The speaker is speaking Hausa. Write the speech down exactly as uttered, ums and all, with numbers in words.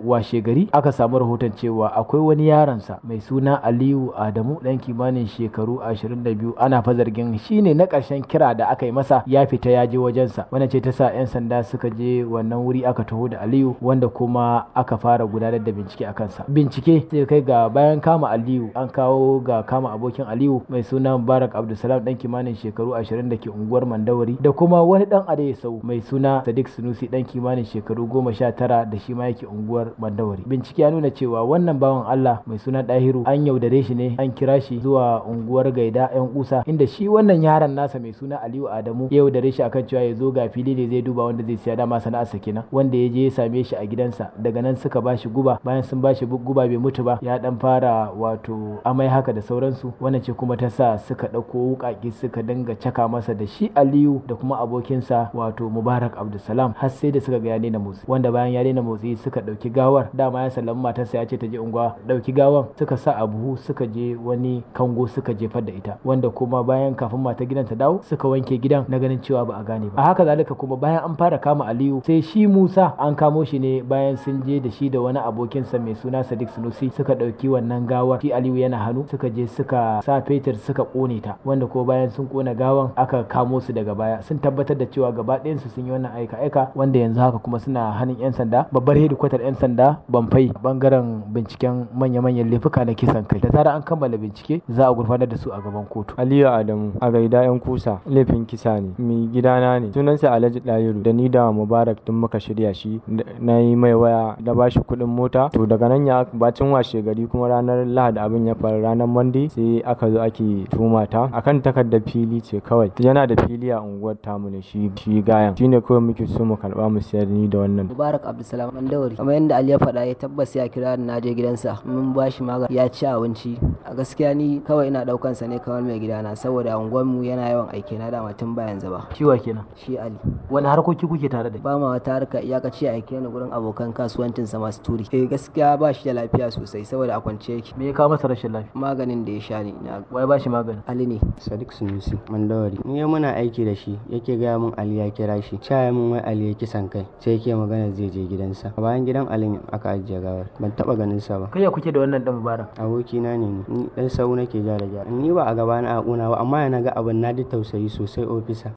washe gari aka samu rahoton cewa akwai wani yaronsa mai suna Aliyu Adamu dan kimanin shekaru ashirin da biyu ana fa zargin shine na ƙarshen kira da aka yi masa ya fita ya je wajensa. Wannan ce ta sa 'yan sanda suka je wannan wuri aka taho da Aliyu wanda kuma aka fara gudanar da bincike a kansa. Bincike sai kai ga bayan kama Aliyu an kawo ga kama abokin Aliyu mai suna Mubarak Abdulsalam dan kimanin shekaru ashirin da ke unguwar Mandawari da kuma wani dan Adeso mai suna Sadiq Sunusi dan kimanin shekaru goma sha tara da shi ma yake unguwar Mandawari. Bincike ya nuna cewa wannan bawan Allah mai suna Dahiru an yaudare shi ne an kira shi zuwa unguwar Gaida yan Kusa inda shi wannan yaron nasa mai suna Aliyu Adamu ya yaudare shi akan cewa ya zo ga fili ne zai duba wanda zai siya dama sana'arsa kenan wanda ya je ya same shi a gidansa daga nan suka bashi guba bayan sun bashi guba bai mutu ba ya dan fara wato amai haka da sauransu. Wannan ce kuma ta sa suka dauko wukaki suka dinga caka masa da shi Aliyu da kuma abokinsa wato Mubarak Abdulsalam har sai da suka ga ya daina motsi wanda bayan ya daina motsi suka dauki gawar dama ya sallama matarsa ya ce ta je unguwa dauki gawar suka sa a buhu suka je wani kango suka jefar da ita wanda kuma bayan kafin mata gidan ta dawo suka wanke gidan na ganin cewa ba a gane ba. A haka zalika kuma bayan an fara kama Aliyu sai shi Musa an kamo shi ne bayan sun je da shi da wani abokinsa mai suna Sadiq Sunusi suka dauki wannan gawar shi Aliyu yana hannu suka je suka sa fetur suka kone ta wanda ko bayan sun kona gawan aka kamo su daga baya sun tabbatar da cewa gaba ɗayan su sun yi wannan aika aika wanda yanzu haka kuma suna hannun yan sanda babbar hedikwatar yan sanda Bamfai bangaren binciken manya-manyan laifuka na kisan kai. Da zarar an kammala bincike za a gurfanar da su a gaban kotu. Aliyu Adamu a Gaida yan Kusa laifin kisa ne mai gidana ne sunansa Alhaji Dahiru da ni da Mubarak tun muka shirya shi na yi mai waya da bashi kuɗin mota to daga nan ya bacin washe gari kuma ranar Lahadi abin ya faru ranar Monday sai aka zo ake tuma ta akan takardar fili ce kawai yana da fili a unguwar tamu ne shi shi gayan shine kawai muke so mu karba mu sayar ni da wannan. Mubarak Abdulsalam Mandawari kamar yadda Ali ya faɗa ya tabbas ya kira ni na je gidansa mun bashi magani ya ci abinci a gaskiya ni kawai ina daukan sa ne kamar mai gidana saboda unguwar mu yana yawan aike na da tun ba yanzu ba. Shi wa kenan? Shi Ali. Wani harkoki kuke tare da? Ba ma wata harka iyakaci aike ni gurin abokan kasuwancin sa masu turi. Eh gaskiya ba shi da lafiya sosai saboda a kwance yake. Me ya kawo masa rashin lafiya? Maganin da ya sha ne. Wai ba shi magani? Ali ne. Sadiq Sunusi Mandawari. Ni muna aiki da shi yake gaya min Ali ya kira shi. Caya min wai Ali ya kisan kai sai yake magana zai je gidansa. A bayan gidan Ali aka ajiye gawar. Ban taba ganin sa ba. Kai ya kuke da wannan dan Mubarak? Abokina ne ni dan sau nake ja da ja. Ni ba a gaba na a kuna ba amma yana ga abin na ji tausayi sosai ofisa.